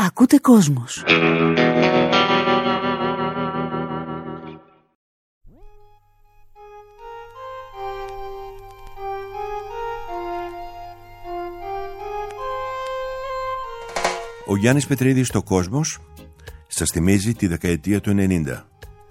Ακούτε Κόσμος. Ο Γιάννης Πετρίδης στο Κόσμος σας θυμίζει τη δεκαετία του 90.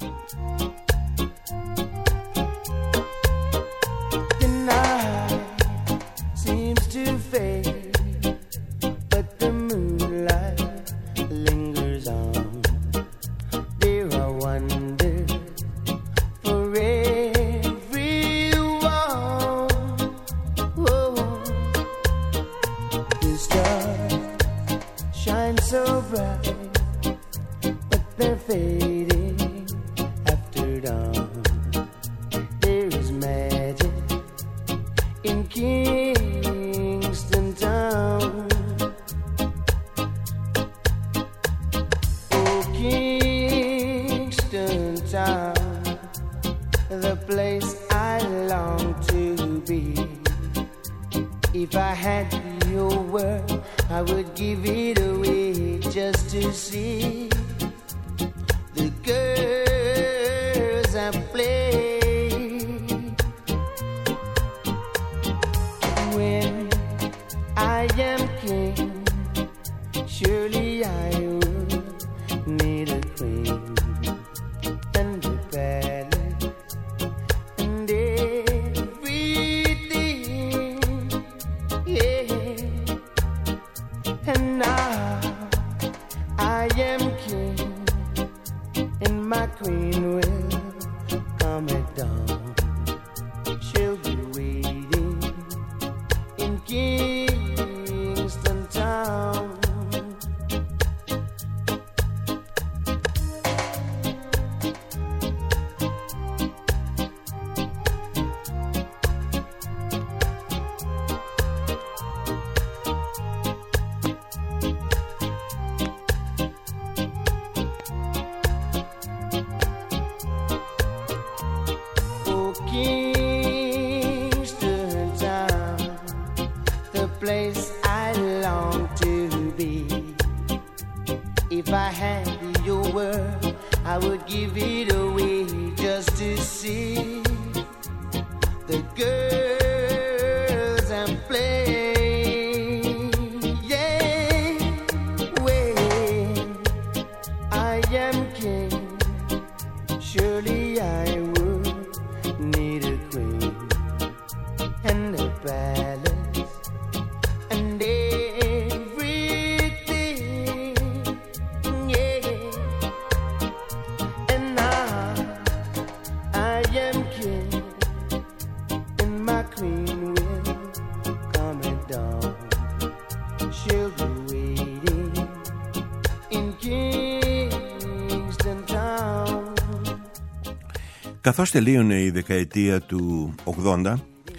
Καθώς τελείωνε η δεκαετία του 80,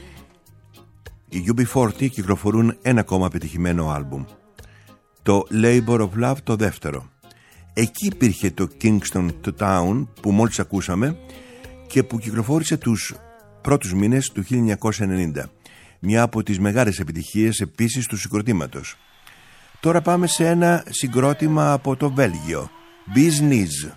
οι UB40 κυκλοφορούν ένα ακόμα πετυχημένο άλμπουμ, το Labor of Love, το δεύτερο. Εκεί υπήρχε το Kingston Town που μόλις ακούσαμε και που κυκλοφόρησε τους πρώτους μήνες του 1990, μια από τις μεγάλες επιτυχίες επίσης του συγκροτήματος. Τώρα πάμε σε ένα συγκρότημα από το Βέλγιο, Business.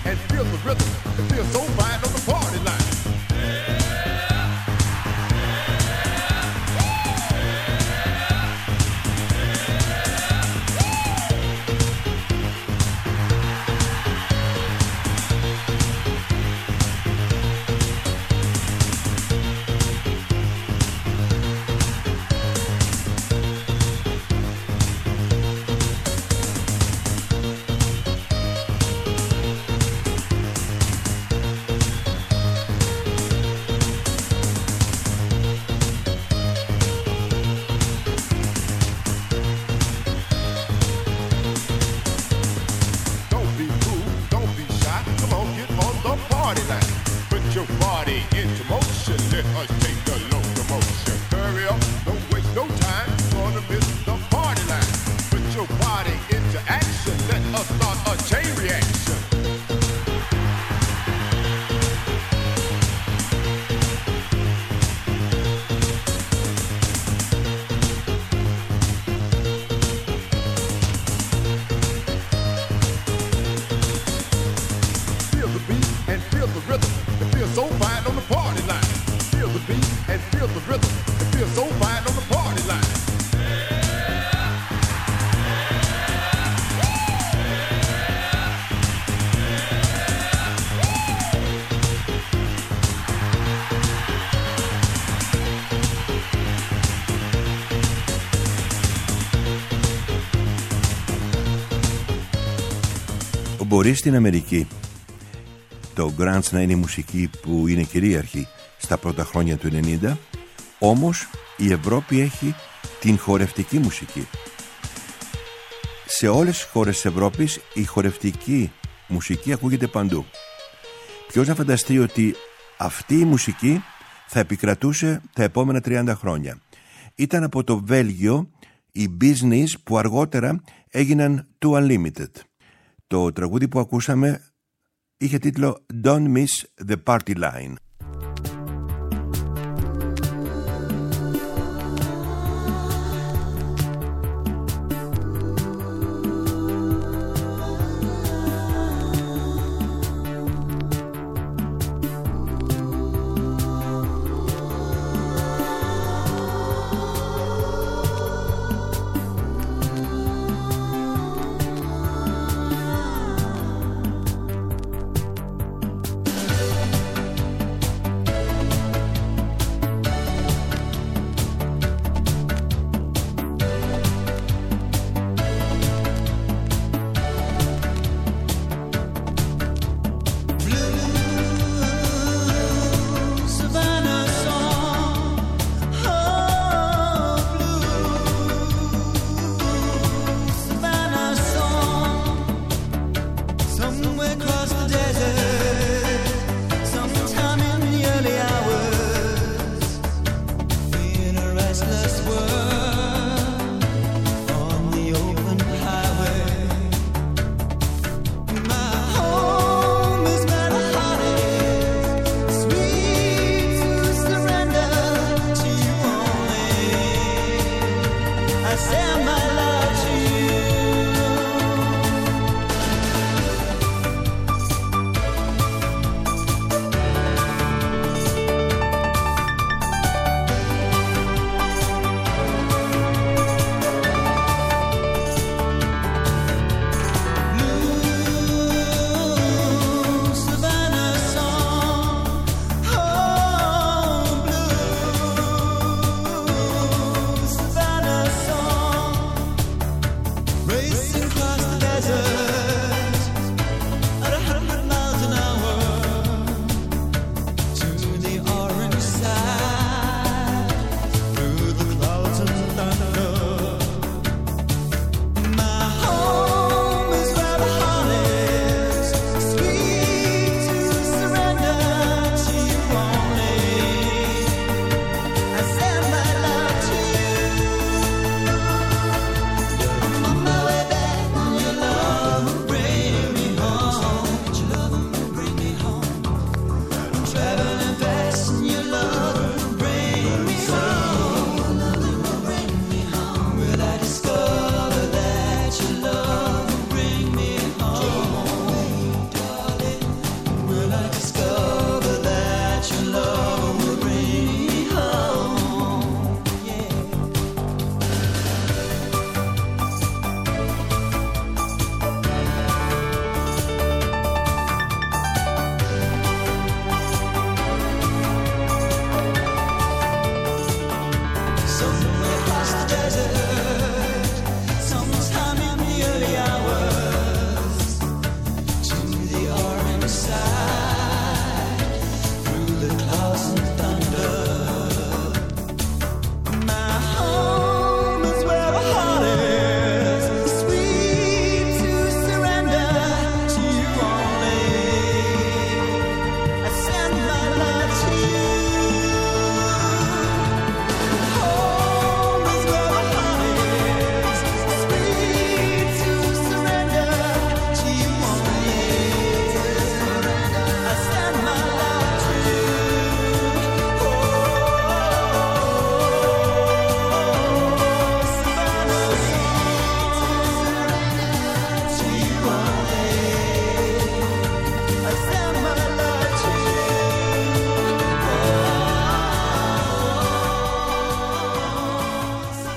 and feel the rhythm. It feels so fine on the party line. Μπορεί στην Αμερική το grunge να είναι η μουσική που είναι κυρίαρχη στα πρώτα χρόνια του 90, όμως η Ευρώπη έχει την χορευτική μουσική. Σε όλες τις χώρες της Ευρώπης η χορευτική μουσική ακούγεται παντού. Ποιος να φανταστεί ότι αυτή η μουσική θα επικρατούσε τα επόμενα 30 χρόνια. Ήταν από το Βέλγιο οι Business που αργότερα έγιναν Too Unlimited. Το τραγούδι που ακούσαμε είχε τίτλο Don't Miss the Party Line.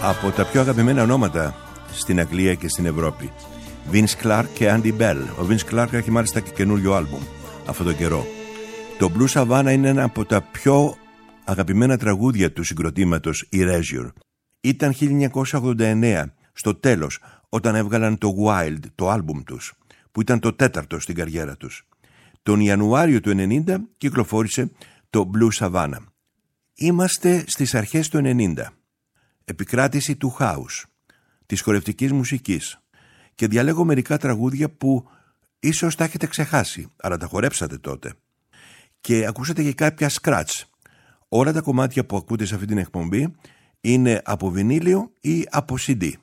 από τα πιο αγαπημένα ονόματα στην Αγγλία και στην Ευρώπη. Vince Clarke και Andy Bell. Ο Vince Clarke έχει μάλιστα και καινούριο άλμπουμ αυτόν τον καιρό. Το Blue Savannah είναι ένα από τα πιο αγαπημένα τραγούδια του συγκροτήματος Erasure. Ήταν 1989, στο τέλος, όταν έβγαλαν το Wild, το άλμπουμ τους, που ήταν το τέταρτο στην καριέρα τους. Τον Ιανουάριο του 1990 κυκλοφόρησε το Blue Savannah. Είμαστε στις αρχές του 1990. Επικράτηση του house, της χορευτικής μουσικής, και διαλέγω μερικά τραγούδια που ίσως τα έχετε ξεχάσει, αλλά τα χορέψατε τότε. Και ακούσατε και κάποια scratch. Όλα τα κομμάτια που ακούτε σε αυτή την εκπομπή είναι από βινίλιο ή από CD.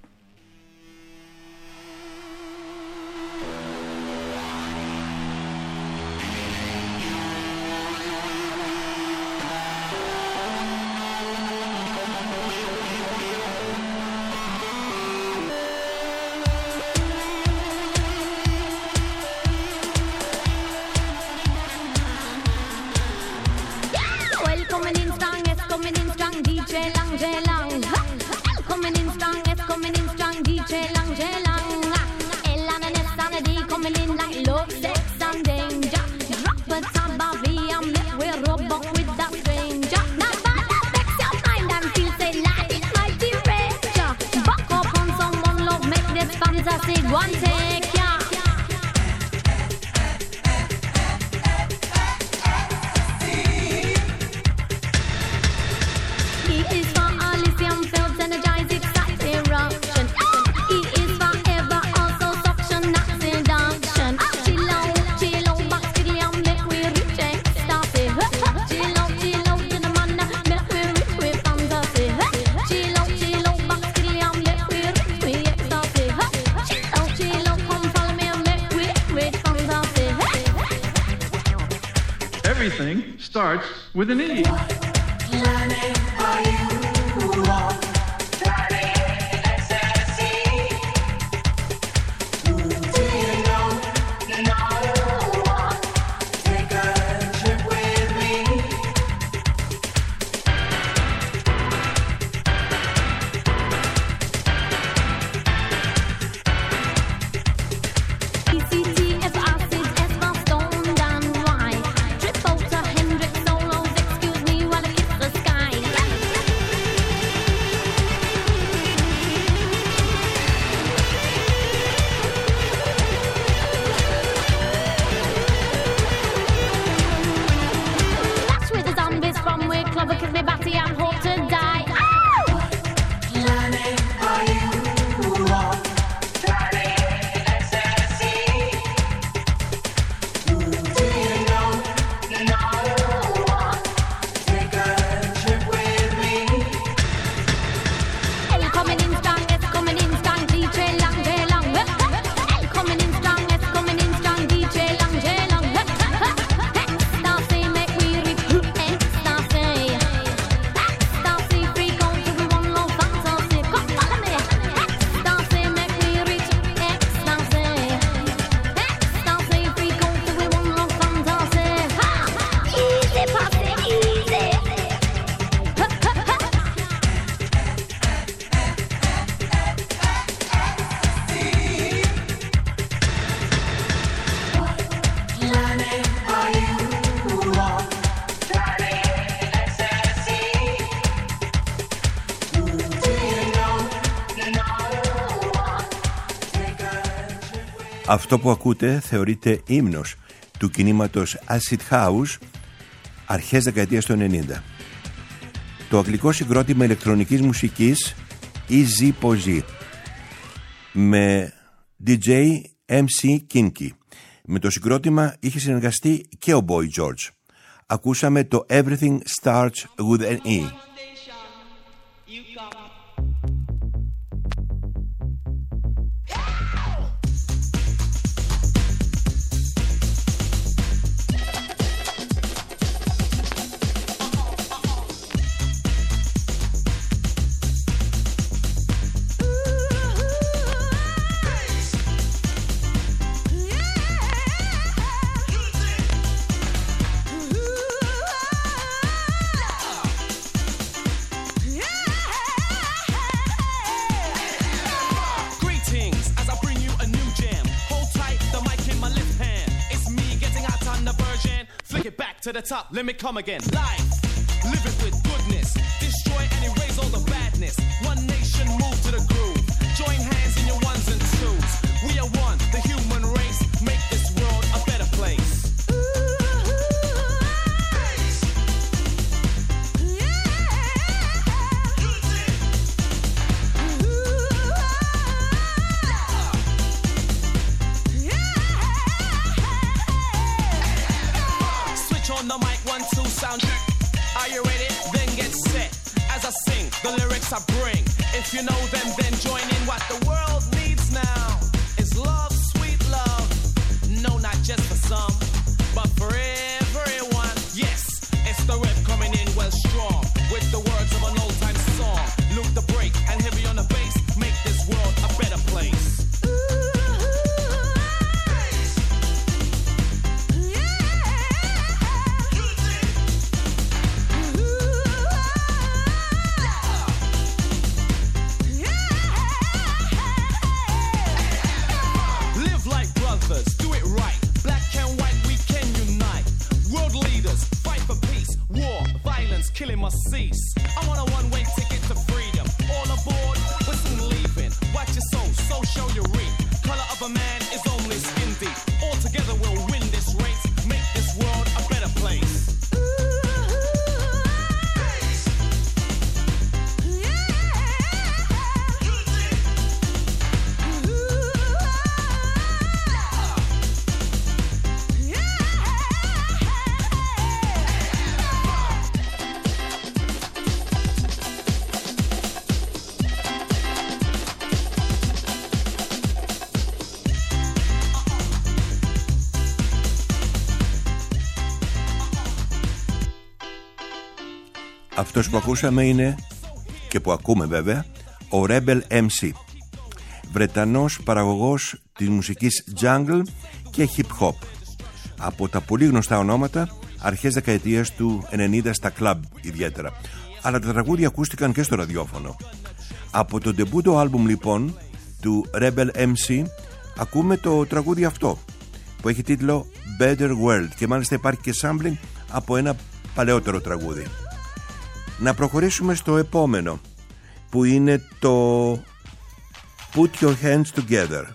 Everything starts with an E. Αυτό που ακούτε θεωρείται ύμνος του κινήματος Acid House αρχές δεκαετίας του 90. Το αγγλικό συγκρότημα ηλεκτρονικής μουσικής Easy Posy με DJ MC Kinky. Με το συγκρότημα είχε συνεργαστεί και ο Boy George. Ακούσαμε το Everything Starts with an E. to the top, let me come again. Life, live it with goodness. Destroy and erase all the badness. One nation, move to the groove. Join hands in your ones and twos. We are one, the human race. Make this world a better place. On the mic, 1, 2, sound. Are you ready? Then get set. As I sing, the lyrics I bring. If you know them, then join in. What the world needs now is love, sweet love. No, not just for some, but for everyone. Yes, it's the rap coming in well strong with the words of an old-time song. Loop the break and heavy on the bass. Make this world a better place. Do it right. Black and white, we can unite. World leaders, fight for peace. War, violence, killing must cease. I'm on a one-way ticket to freedom. All aboard, we're soon leaving. Watch your soul, so show your reap. Color of a man is only skin deep. All together we'll win this race. Make this world a better place. Αυτός που ακούσαμε είναι, και που ακούμε βέβαια, ο Rebel MC, Βρετανός παραγωγός της μουσικής jungle και hip hop, από τα πολύ γνωστά ονόματα αρχές δεκαετίας του 90 στα κλαμπ ιδιαίτερα, αλλά τα τραγούδια ακούστηκαν και στο ραδιόφωνο. Από το ντεμπούτο άλμπουμ λοιπόν του Rebel MC ακούμε το τραγούδι αυτό που έχει τίτλο Better World, και μάλιστα υπάρχει και sampling από ένα παλαιότερο τραγούδι. Να προχωρήσουμε στο επόμενο, που είναι το Put Your Hands Together.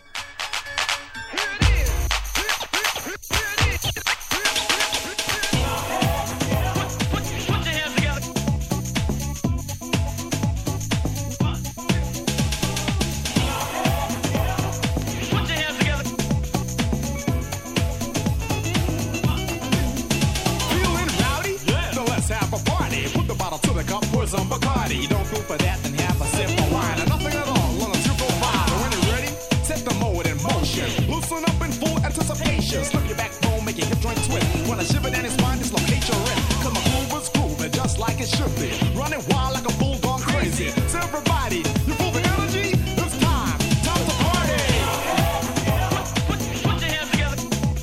Some Bacardi, don't go for that, then have a sip of wine. And nothing at all, long as you go by. When you're ready, set the mode in motion. Loosen up in full anticipation. Slip your backbone, make your hip joint twist. When I shiver down his spine, dislocate your wrist. Cause my groove is grooving just like it should be. Running wild like a bull gone crazy. So everybody, you feel the energy? It's time to party. Put your hands together.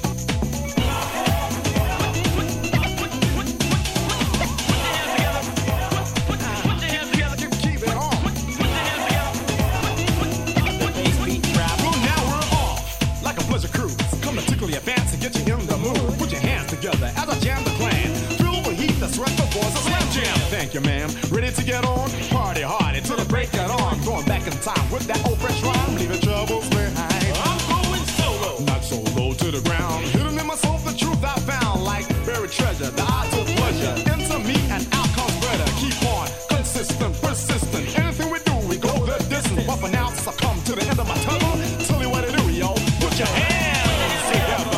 As I jam the clan, feel the heat that's right before the slam jam. Thank you, ma'am. Ready to get on? Party hard until the break of dawn. Going back in time with that old fresh rhyme, leaving troubles behind. I'm going solo, not so low to the ground. Hidden in myself, the truth I found, like buried treasure. The odds of pleasure into me and out comes better. Keep on consistent, persistent. Anything we do, we go the distance. But for now, since I come to the end of my tunnel, tell you what to do, yo. Put your hands together.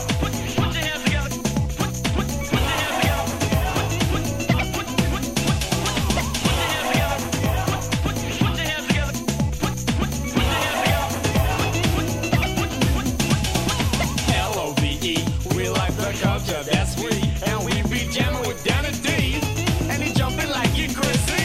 That's we, and we be jamming with Danny D, and he jumping like you crazy.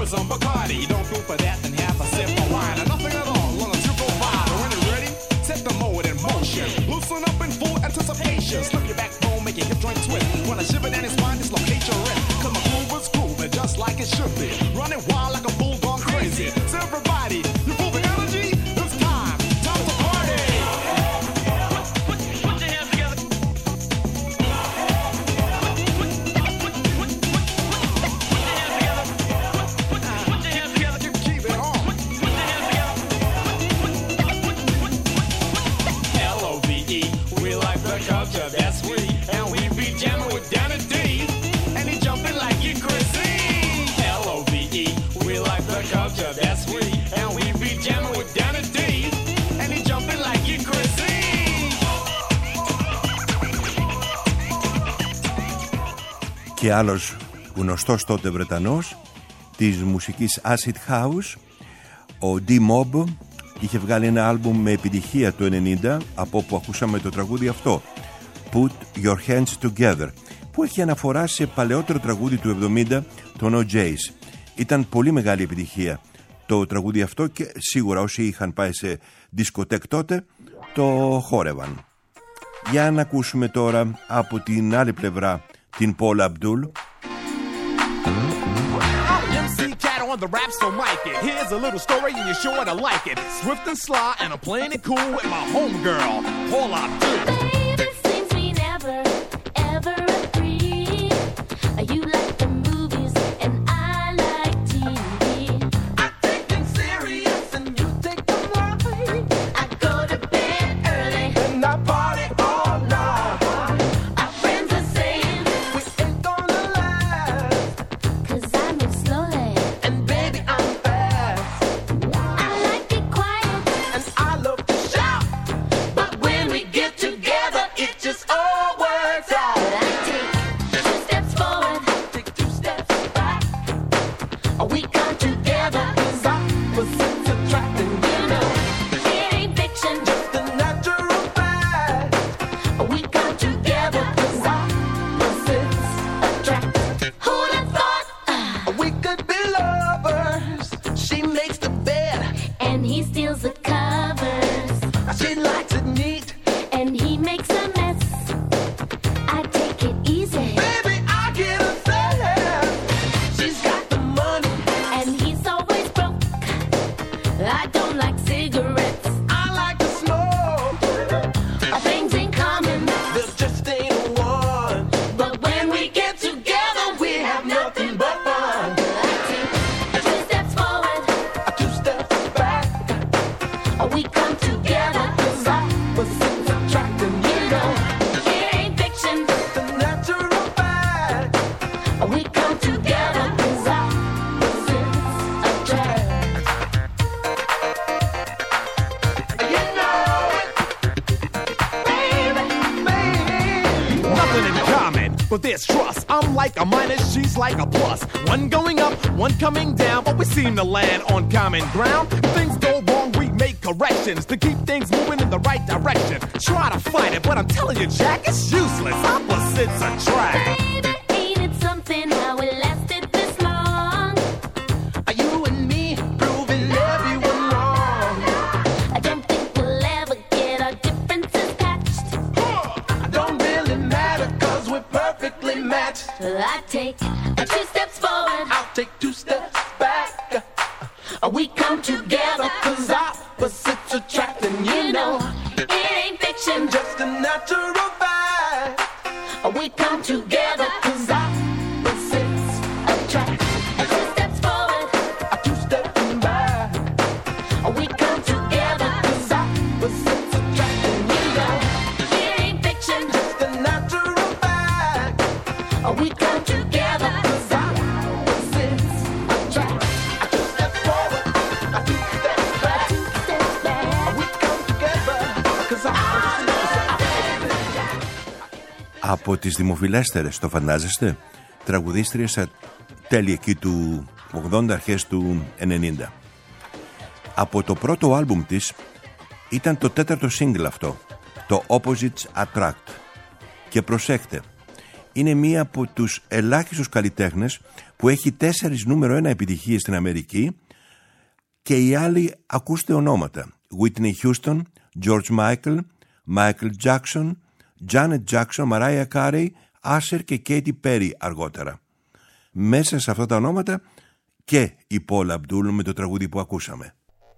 some Bacardi. Don't go for that, then have a sip of wine. Or nothing at all, long as you go by. When you're ready, set the mode in motion. Loosen up in full anticipation. Slip your backbone, make your hip joint twist. When I shiver down his spine, dislocate your wrist. Cause my groove is grooving just like it should be. Running wild like a bull gone crazy. So everybody, you feel the energy? It's time to party. Put your hands together. Keep it on. L-O-V-E, we like the culture, that's we. And we be jamming with Danny D. And he jumping like you crazy. L-O-V-E, we like the culture, that's we. And we be jamming with Danny D. And he jumping like you crazy. Και άλλος γνωστός τότε Βρετανός της μουσικής Acid House, ο D-Mob, είχε βγάλει ένα άλμπουμ με επιτυχία το 90, από όπου ακούσαμε το τραγούδι αυτό, Put Your Hands Together, που έχει αναφορά σε παλαιότερο τραγούδι του 70, τον OJ's. Ήταν πολύ μεγάλη επιτυχία το τραγούδι αυτό και σίγουρα όσοι είχαν πάει σε δισκοτέκ τότε το χόρευαν. Για να ακούσουμε τώρα από την άλλη πλευρά την Paula Abdul. MC Cat on the rap, so mic it. Here's a little story and you're sure to like it. Swift and sly and I'm playing it cool with my homegirl, Paula Abdul. Baby, seems we never, ever agree. You like the movies and I like TV. I take things serious and you take them light. I go to bed early And I party all night. Our friends are saying, We ain't gonna last. 'cause I move slowly. And baby, I'm fast. I like it quiet, And I love to shout. but when we get together, It just all works out. but I take 2 steps forward, Take 2 steps back. we come together. Cause opposites attract and You know, it ain't fiction. the natural fact. We come together 'cause Opposites attract. Who'd have thought? we could be lovers. She makes the bed. And he steals the covers, She likes it neat. and he makes a mess. I take it easy, Baby, I get upset. She's got the money. and he's always broke. I don't like cigarettes. I like to smoke. Our things in common, There just ain't one. but when we get together, we have nothing but fun. I take 2 steps forward, 2 steps back. we come together. Cause opposites attract and You know, it ain't fiction. the natural fact. We come together 'cause opposites attract. You know it. Baby, baby. Nothing in common, but there's trust. I'm like a minus, she's like a plus. One going up, one coming down, but we seem to land on common ground. If things go wrong, we make corrections to keep things moving in the right direction. Try to fight it, but I'm telling you, Jack, it's useless. Opposites attract. Baby, ain't it something how it lasted this long? You and me proving everyone wrong. I don't think we'll ever get our differences patched. Don't really matter cause we're perfectly matched. I take 2 steps forward, I'll take 2 steps back. we come together. Cause opposites attract and You know, it ain't fiction. just a natural fact. We come together 'cause opposites attract. 2 steps forward, 2 steps back. we come together. Cause opposites attract and You know, it ain't fiction. just a natural fact. We come together 'cause Opposites attract. 2 steps forward, 2 steps back. 2 steps back. We come together cause opposites attract. Από τις δημοφιλέστερες, το φαντάζεστε, τραγουδίστριες στα τέλη εκεί του 80, αρχές του 90. Από το πρώτο άλμπουμ της ήταν το 4ο single αυτό, το Opposites Attract. Και προσέχτε, είναι μία από τους ελάχιστους καλλιτέχνες που έχει 4 νούμερο 1 επιτυχίες στην Αμερική και οι άλλοι ακούστε ονόματα: Whitney Houston, George Michael, Michael Jackson, Janet Jackson, Mariah Carey, Usher και Katy Perry αργότερα. Μέσα σε αυτά τα ονόματα και η Paula Abdul με το τραγούδι που ακούσαμε.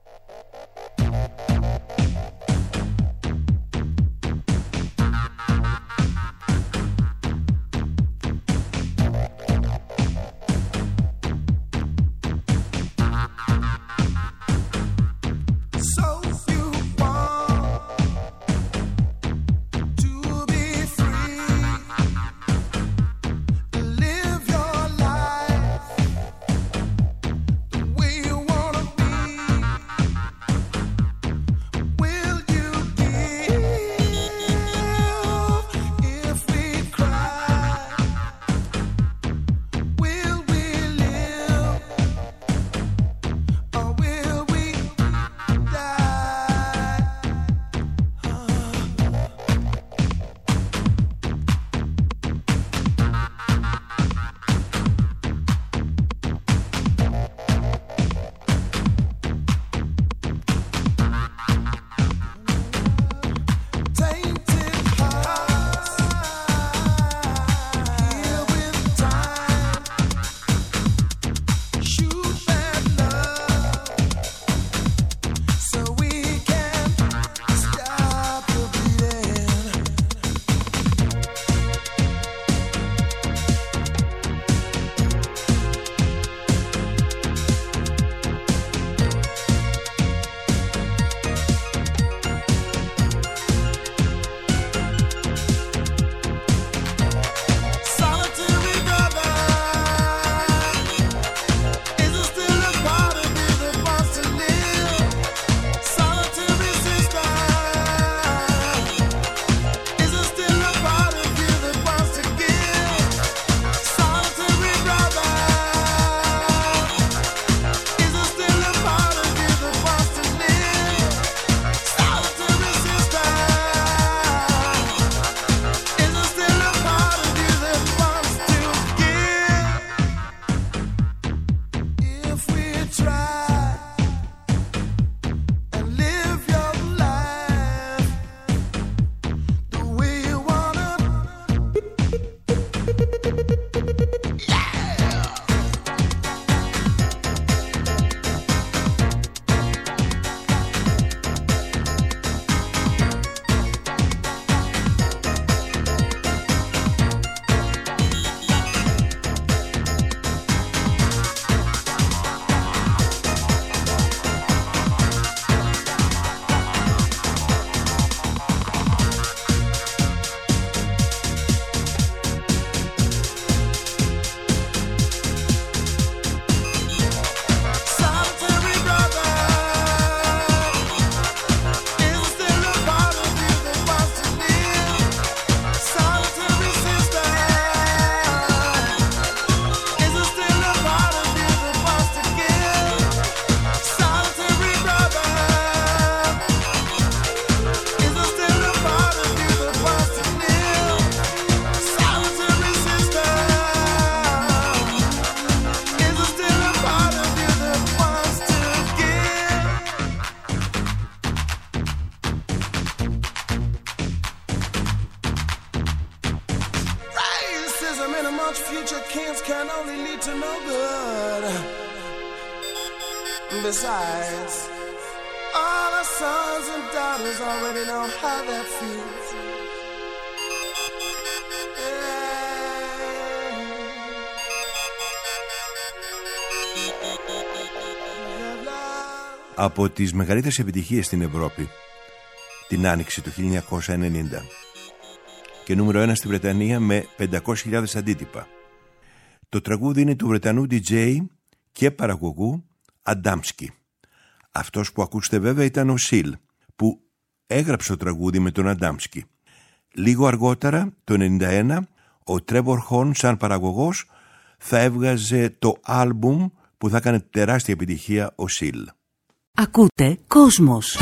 Besides, all our sons and daughters already know how that feels. Από τις μεγαλύτερες επιτυχίες στην Ευρώπη την Άνοιξη του 1990 και νούμερο 1 στη Βρετανία με 500.000 αντίτυπα. Το τραγούδι είναι του Βρετανού DJ και παραγωγού Αντάμσκι. Αυτός που ακούσετε βέβαια ήταν ο Σιλ, που έγραψε το τραγούδι με τον Αντάμσκι. Λίγο αργότερα, το 1991, ο Τρέβορ Χόρν σαν παραγωγός θα έβγαζε το άλμπουμ που θα έκανε τεράστια επιτυχία ο Σιλ. Ακούτε Κόσμος.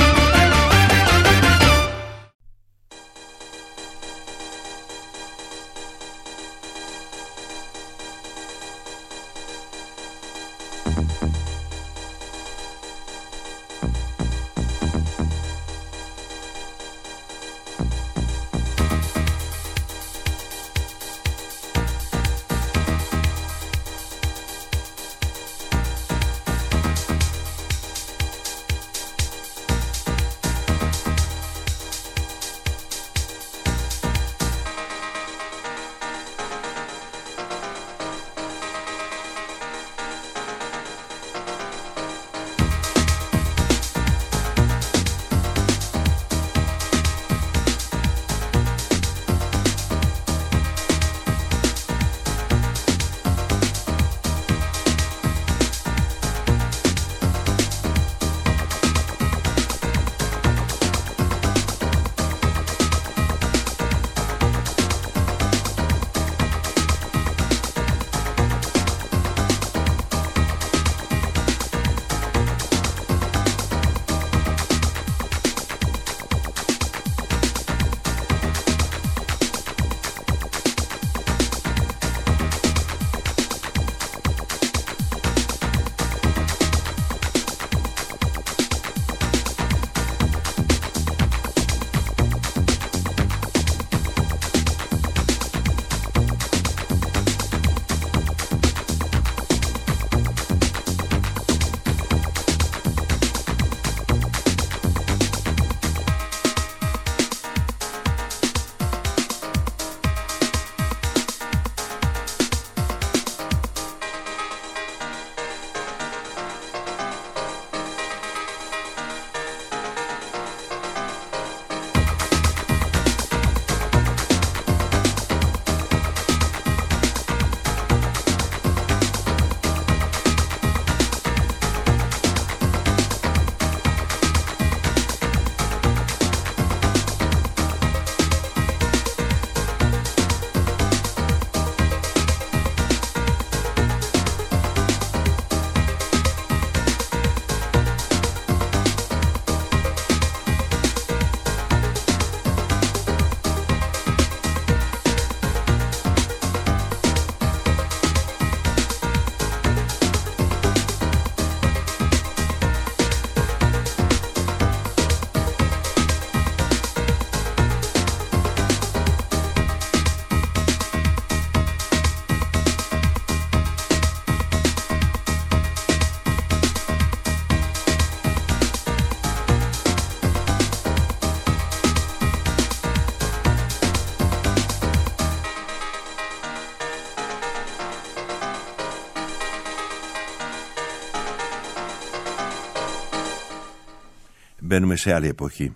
Μπαίνουμε σε άλλη εποχή.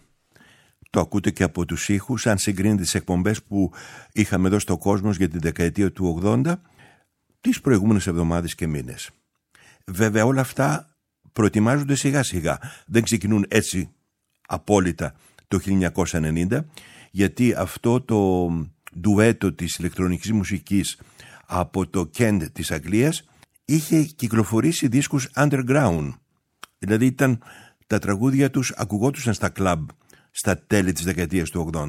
Το ακούτε και από τους ήχους, αν συγκρίνετε τις εκπομπές που είχαμε εδώ στο Κόσμος για την δεκαετία του 80, τις προηγούμενες εβδομάδες και μήνες. Βέβαια όλα αυτά προετοιμάζονται σιγά σιγά. Δεν ξεκινούν έτσι απόλυτα το 1990, γιατί αυτό το ντουέτο της ηλεκτρονικής μουσικής από το Kent της Αγγλίας είχε κυκλοφορήσει δίσκους underground. Δηλαδή τα τραγούδια τους ακουγόντουσαν στα κλαμπ στα τέλη της δεκαετίας του 80.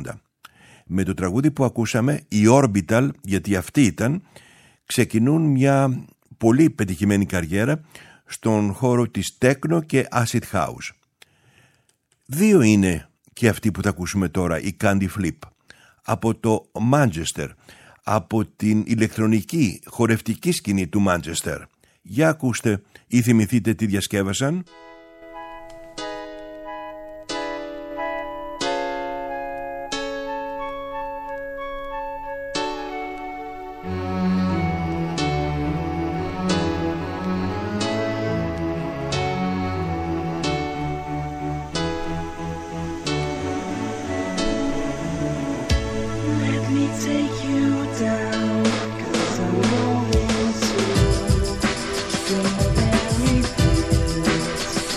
Με το τραγούδι που ακούσαμε, οι Orbital, γιατί αυτοί ήταν, ξεκινούν μια πολύ πετυχημένη καριέρα στον χώρο της techno και acid house. Δύο είναι και αυτοί που θα ακούσουμε τώρα, η Candy Flip, από το Manchester, από την ηλεκτρονική χορευτική σκηνή του Manchester. Για ακούστε ή θυμηθείτε τι διασκεύασαν. So very good.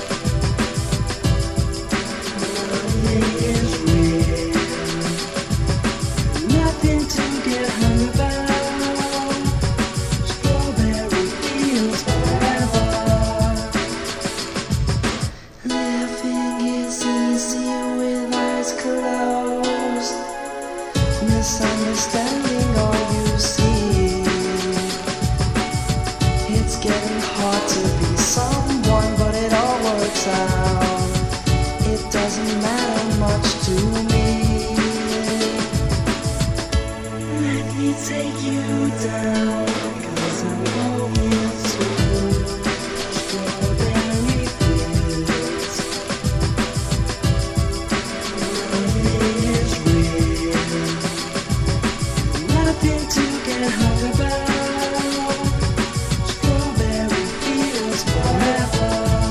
getting hard to be someone, but it all works out. It doesn't matter much to me. Let me take you down, 'cause I'm going to strawberry fields. Love is real, nothing to get hung about. Strawberry fields forever.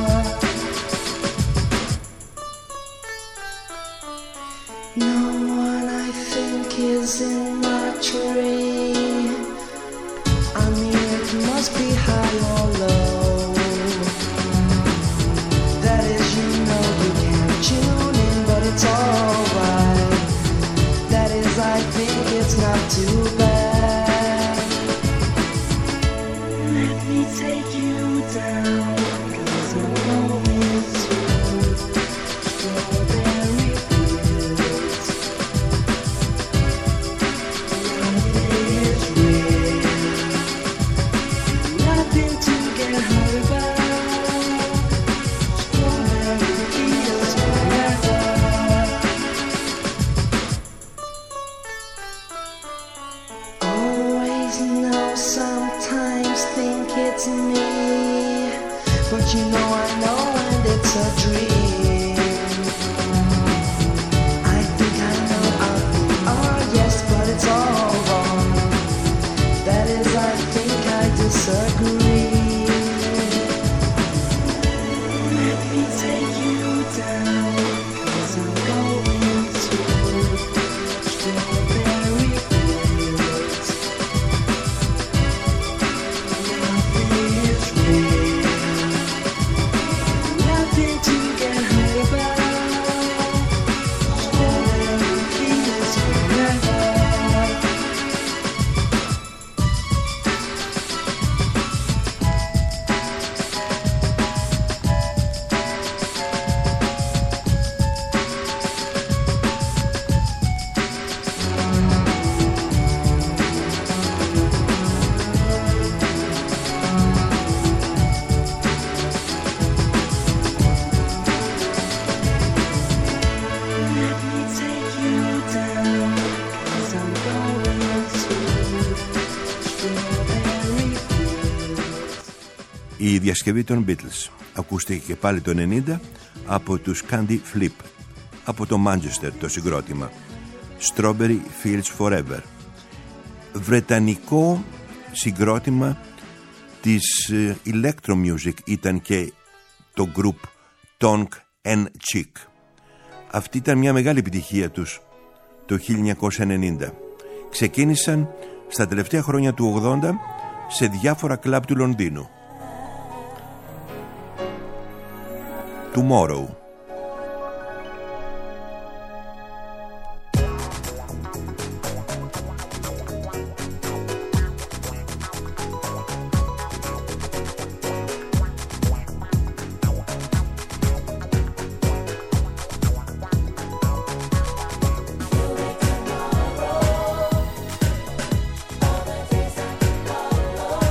No one I think is in my tree. I mean, it must be high or low. That is, you know you can't tune in, but it's alright. That is, I think it's not too bad. Let me take you down, 'cause I'm going to strawberry fields. Love is real, nothing to get hung about. Strawberry fields forever. Always know, sometimes think it's me, but you know I know and it's a dream. I think I know I'll be yes, but it's all wrong. That is, I think I disagree. Let me take you down, 'cause I'm going to strawberry fields. Love is real, nothing to get hung about. Strawberry fields forever. Let me take you down, 'cause I'm going to strawberry fields. Η διασκευή των Beatles ακούστηκε και πάλι το 90 από τους Candy Flip, από το Manchester το συγκρότημα. Strawberry Fields Forever, βρετανικό συγκρότημα της Electro Music ήταν και το group Tongue and Cheek. Αυτή ήταν μια μεγάλη επιτυχία τους το 1990. Ξεκίνησαν στα τελευταία χρόνια του 80 σε διάφορα κλαμπ του Λονδίνου. Tomorrow.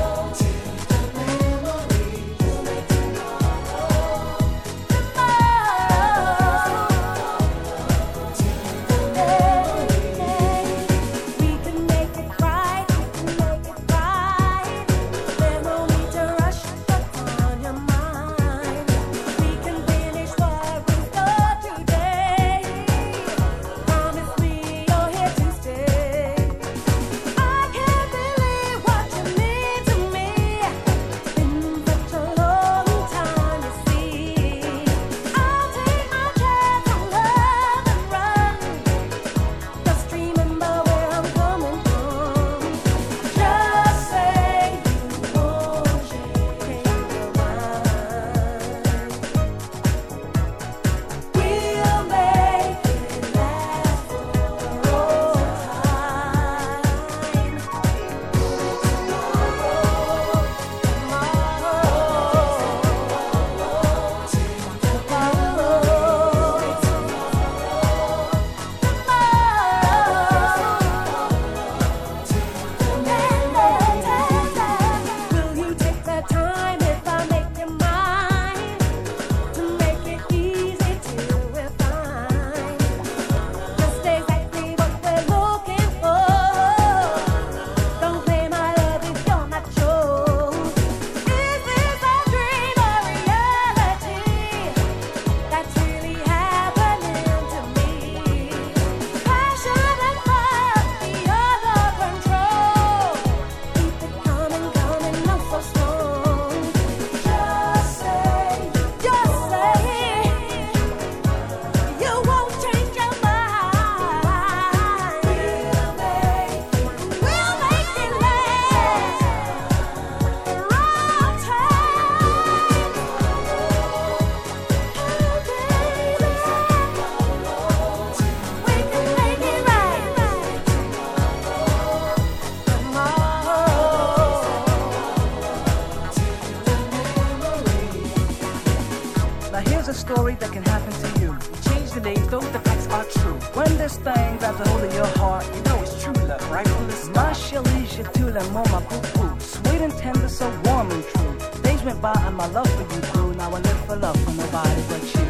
Tomorrow. Here's a story that can happen to you. Change the names, those the facts are true. When this thing grabs a hold of your heart, you know it's true love, right from the start. My Shelley, je tu l'amour, my boo-boo. Sweet and tender, so warm and true. Days went by and my love for you grew. Now I live for love for nobody but you.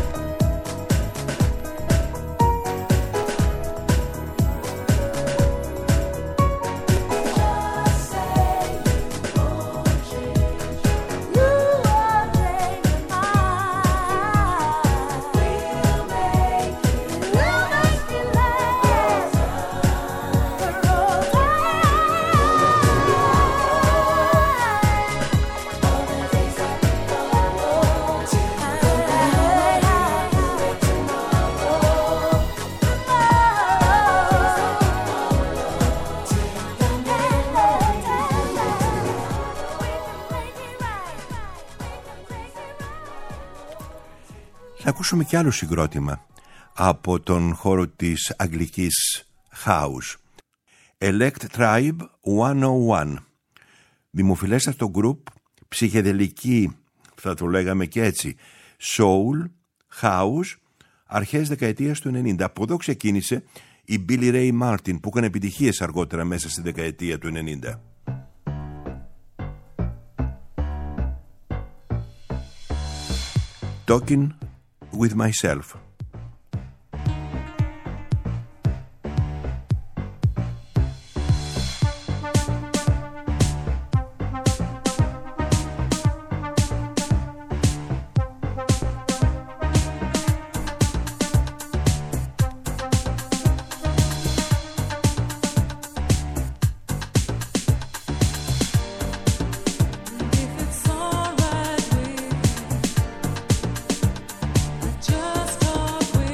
Θα ακούσουμε κι άλλο συγκρότημα από τον χώρο της αγγλικής house. Elect Tribe 101. Δημοφιλέστατο group, ψυχεδελική, θα το λέγαμε και έτσι, soul, house, αρχές δεκαετίας του 90. Από εδώ ξεκίνησε η Billy Ray Martin που έκανε επιτυχίες αργότερα μέσα στη δεκαετία του 90. Talking with myself. Just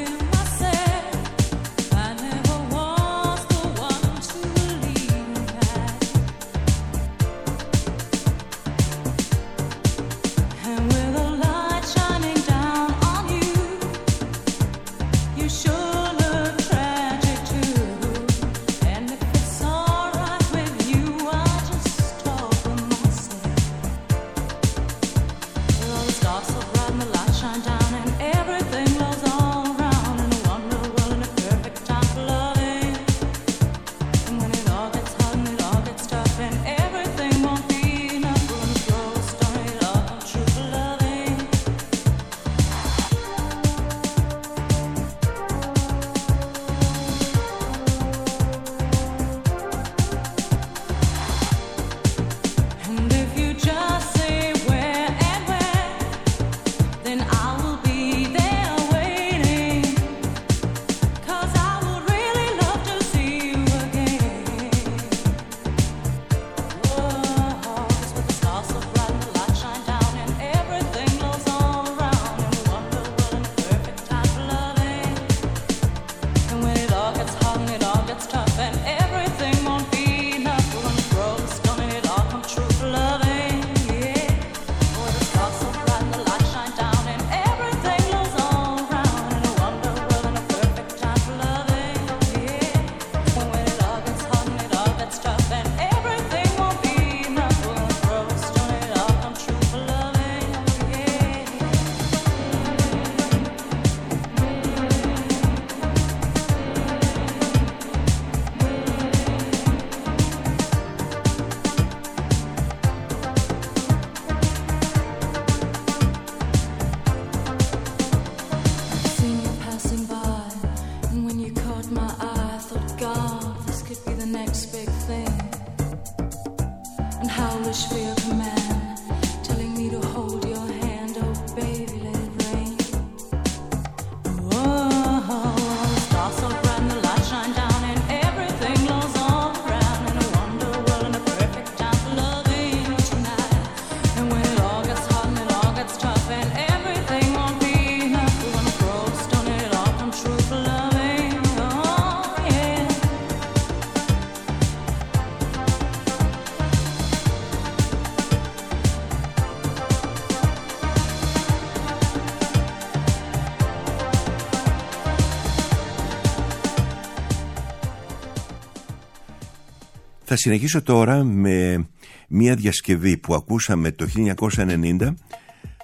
Θα συνεχίσω τώρα με μια διασκευή που ακούσαμε το 1990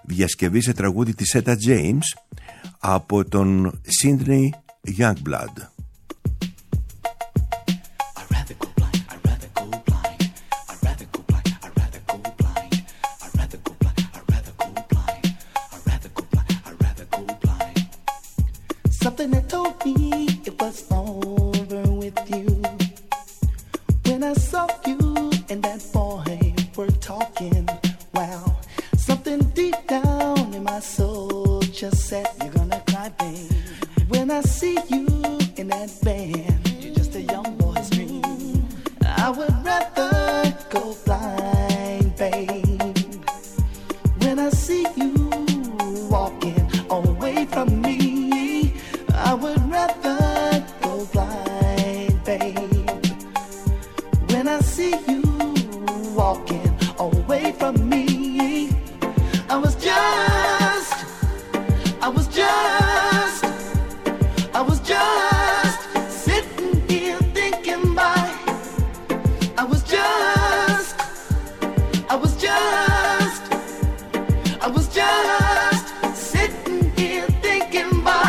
διασκευή σε τραγούδι της Etta James από τον Sidney Youngblood. Something that told me it was over with you. When I saw you and that boy were talking, wow. Something deep down in my soul just said, you're gonna cry, babe. When I see you in that band, you're just a young boy's dream. I would rather go blind, babe. When I see you walking away from me, I would rather go blind, babe. When I see you walking away from me, I was just sitting here thinking by. I was just sitting here thinking by.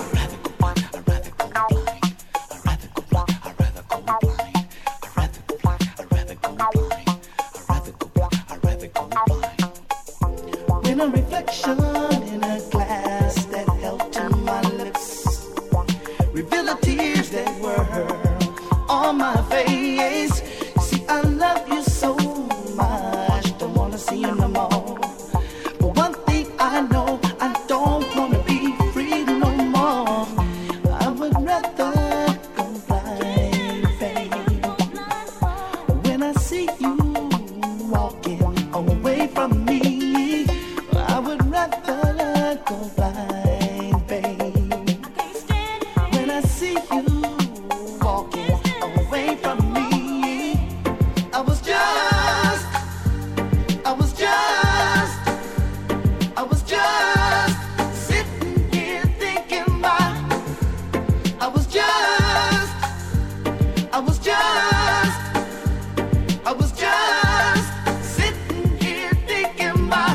When a reflection in a glass that held to my lips revealed the tears that were on my face. See, I love you so much, don't wanna see you no more. But one thing I know, I don't wanna be free no more. I would rather go blind, babe. When I see you walking away from me, I would rather go blind, babe. When I see you walking away from me, I was just sitting here thinking by. I was just sitting here thinking by.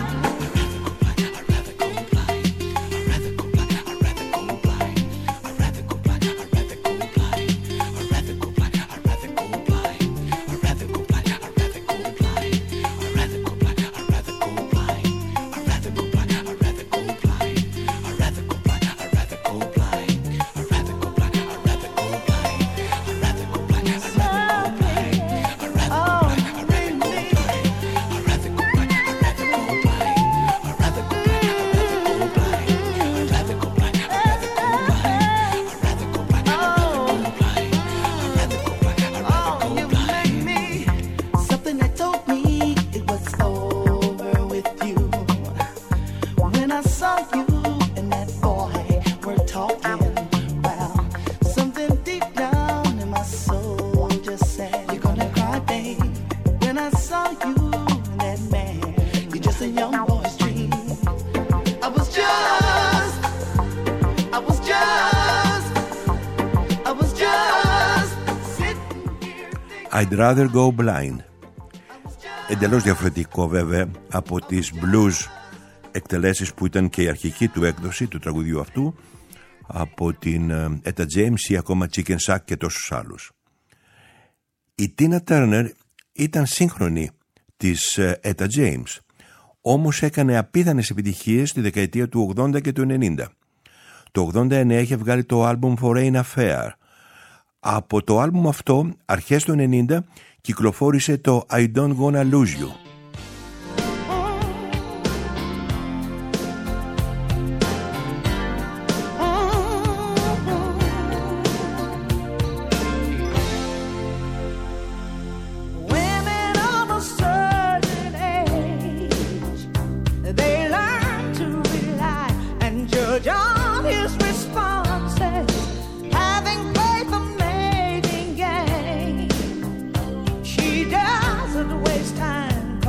Something that told me it was over with you. When I saw you and that boy were talking, wow. Something deep down in my soul just said, you're gonna cry, babe. When I saw you and that man, you're just a young boy's dream. I was just sitting here thinking. I'd rather go blind. Εντελώς διαφορετικό βέβαια από τις blues εκτελέσεις που ήταν και η αρχική του έκδοση του τραγουδιού αυτού από την Etta James ή ακόμα Chicken Shack και τόσους άλλους. Η Tina Turner ήταν σύγχρονη της Etta James, όμως έκανε απίθανες επιτυχίες στη δεκαετία του 80 και του 90. Το 89 είχε βγάλει το άλμπουμ Foreign Affair. Από το άλμπουμ αυτό, αρχές του 90, κυκλοφόρησε το I Don't Wanna Lose You. Doesn't waste time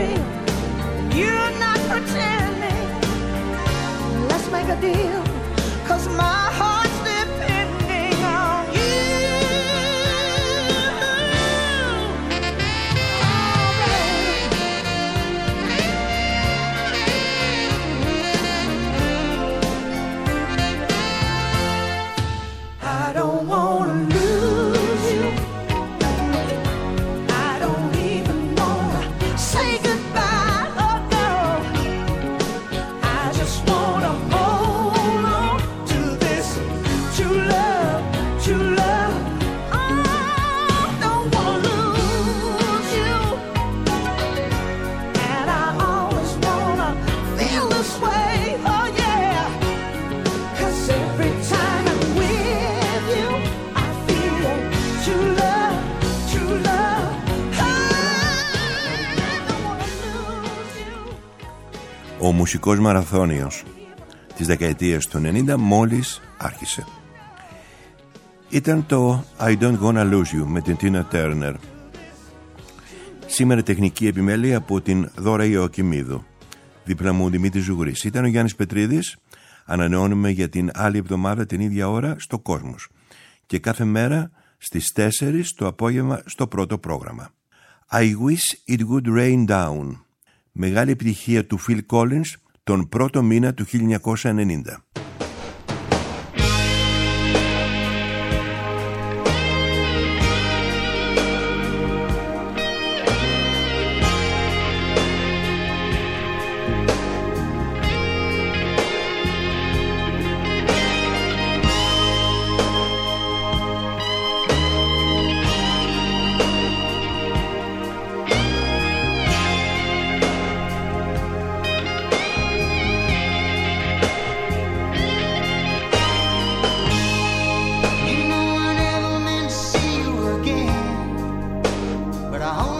real. You're not pretending. Let's make a deal, 'cause my heart's depending on you. I don't wanna lose you. I don't even wanna say goodbye. Oh no, I just wanna hold on to this true love, true love. I don't wanna lose you, and I always wanna feel this way. Oh yeah, 'cause every time I'm with you, I feel true love, true love. I don't wanna lose you. Ο μουσικός μαραθώνιος της δεκαετίας του 90 μόλις άρχισε. Ήταν το I Don't Wanna Lose You με την Tina Turner. Σήμερα τεχνική επιμέλεια από την Δώρα Ιωακημίδου. Δίπλα μου ο Δημήτρης Ζουγρής. Ήταν ο Γιάννης Πετρίδης. Ανανεώνουμε για την άλλη εβδομάδα την ίδια ώρα στο Κόσμος. Και κάθε μέρα στις 4 το απόγευμα στο πρώτο πρόγραμμα. I Wish It Would Rain Down. Μεγάλη επιτυχία του Phil Collins τον πρώτο μήνα του 1990. You know I never meant to see you again, but I